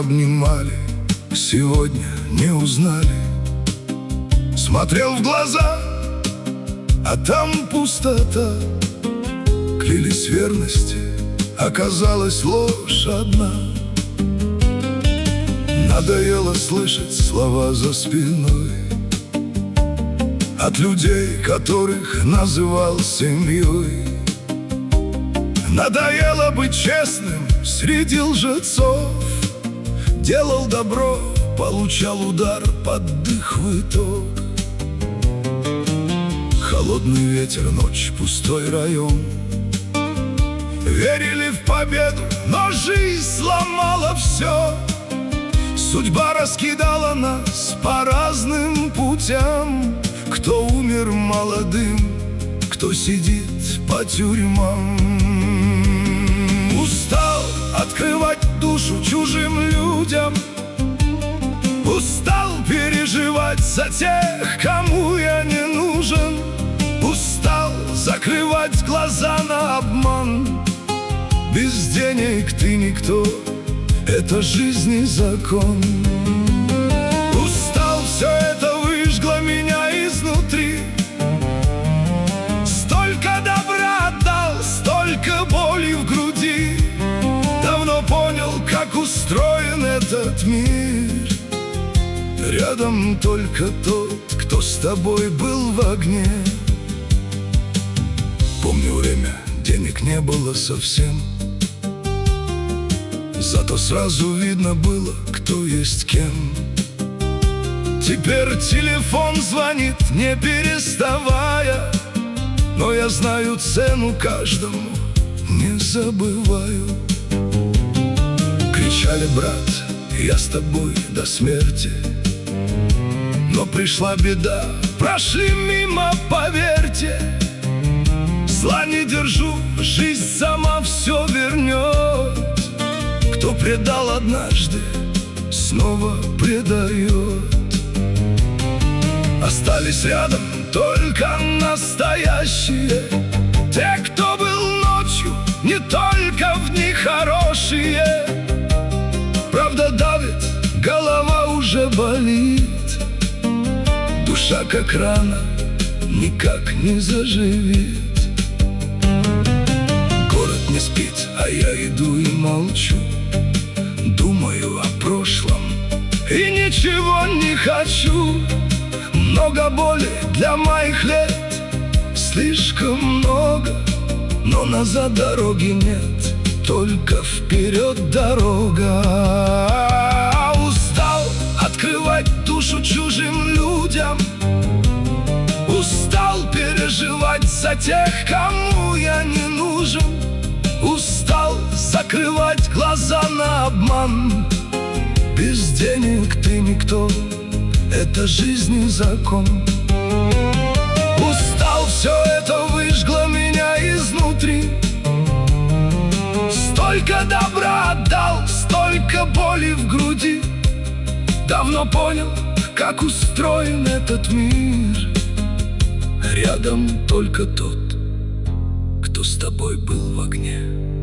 обнимали, сегодня не узнали. Смотрел в глаза, а там пустота. Клялись верности, оказалась ложь одна. Надоело слышать слова за спиной от людей, которых называл семьей. Надоело быть честным среди лжецов. Делал добро, получал удар под дых в итог. Холодный ветер, ночь, пустой район. Верили в победу, но жизнь сломала все. Судьба раскидала нас по разным путям. Кто умер молодым, кто сидит по тюрьмам. Устал открывать душу чужим людям. Устал переживать за тех, кому я не нужен. Устал закрывать глаза на обман. Без денег ты никто, это жизни закон. Устал, все это выжгло меня изнутри. Столько добра отдал, столько боли в груди. Давно понял, как устроен этот мир. Рядом только тот, кто с тобой был в огне. Помню время, денег не было совсем. Зато сразу видно было, кто есть кем. Теперь телефон звонит, не переставая. Но я знаю цену каждому, не забываю. Кричали: брат, я с тобой до смерти. Но пришла беда, прошли мимо, поверьте. Зла не держу, жизнь сама все вернет. Кто предал однажды, снова предает. Остались рядом только настоящие. Те, кто был ночью, не только в дни хорошие. Правда давит, голова уже болит. Душа как рана, никак не заживет. Город не спит, а я иду и молчу. Думаю о прошлом и ничего не хочу. Много боли для моих лет, слишком много. Но назад дороги нет, только вперед дорога. Устал открывать душу чужим людям. Устал переживать за тех, кому я не нужен. Устал закрывать глаза на обман. Без денег ты никто, это жизни закон. Устал, все это выжгло меня изнутри. Столько добра отдал, столько боли в груди. Давно понял, как устроен этот мир. Рядом только тот, кто с тобой был в огне.